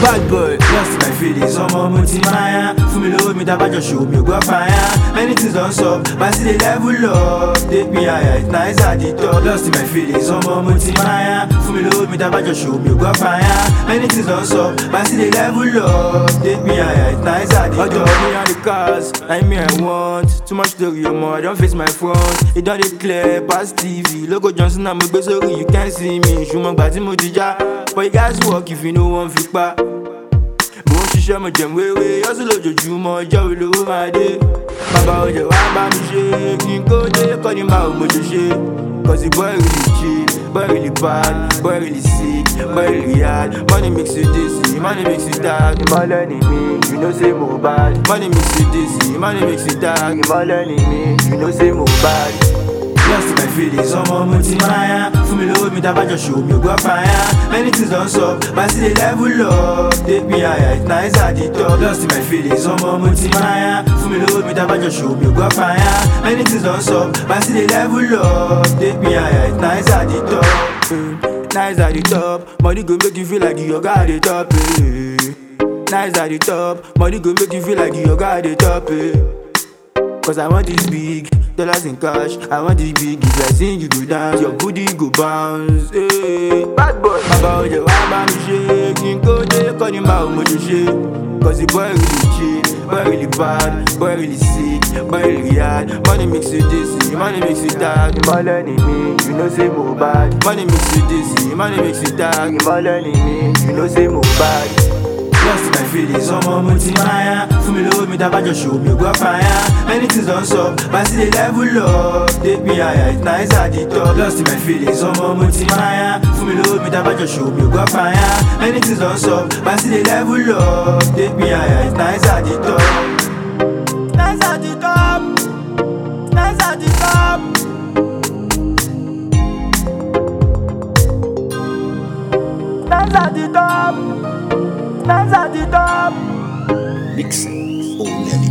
Bad boy, lost my feelings, ọmọ mo ti máa yá. Fún mi lówó mi tá bá jọ ṣòwò mi ò gbọ́ fàyà. Many things don sup, but still dey level up. Take me higher, it's nice at the top. Lost my feelings, ọmọ mo ti máa yá. Fún mi lówó mi tá bá jọ ṣòwò mi ò gbọ́ fàyà. Many things don sup, but still dey level up. Take me higher, it's nice at the top. Ọjọ́ me and the cars, I me I want. Too much story, ọmọ, I don face my front. It don dey clear pass TV. Logo Johnson na mo gbé sórí, you can't see me. Ṣùgbọ́n gbà tí mo ti já, but you guys work if you no wan fi pa. Mo ń ṣiṣẹ́ mo jẹun wéwé, yọ́sùn lójoojúmọ́, ọjọ́ wo lówó máa dé. Bàbá ọjà wá bá mi ṣe, kí n kó dé, kọ́ ni máa ò mo ṣe ṣe. Cause the boy really cheap, boy really bad, boy really sick, boy really hard. Money mix with this, money mix with that. You all learning me, you know say more bad. Money mix with this, money mix with that. You all learning me, you know say more bad. Lost my feelings, ọmọ mo ti máa yá. Fún mi lówó mi tá bá jọ ṣòwò mi ò gbọ́ fàyà. Many things don sup, but still dey level up. Take me higher, it's nice at the top. Lost my feelings, ọmọ mo ti máa yá. Fún mi lówó mi tá bá jọ ṣòwò mi ò gbọ́ fàyà. Many things don sup, but still dey level up. Take me higher, it's nice at the top. Nice at the top, money go make you feel like you oga at the top. Nice at the top, money go make you feel like you oga at the top. Cause I want this big, dollars in cash. I want this big, if I sing you go dance, your booty go bounce. Hey. Bad boy, bàbá ọjà wá bá mi ṣe, kí n kó dé, kọ́ ni máa ò mo ṣe ṣe. Cause the boy really cheap, boy really bad, boy really sick, boy really hard. Money mix with this, money mix with that. You all learning me, you know say more bad. Money mix with this, money mix with that. You all learning me, you know say more bad. Lost my feelings, ọmọ mo ti máa yá. Fún mi lówó mi tá bá jọ ṣòwò mi ò gbọ́ fàyà. Many things don sup, but still dey level up. Take me higher, it's nice at the top. Lost my feelings, ọmọ mo ti máa yá. Fún mi lówó mi tá bá jọ ṣòwò mi ò gbọ́ fàyà. Many things don sup, but still dey level up. Take me higher, it's nice at the top. Nice at the top. Nice at the top. Nice at the top. Nice at the top. Mixing. Oh,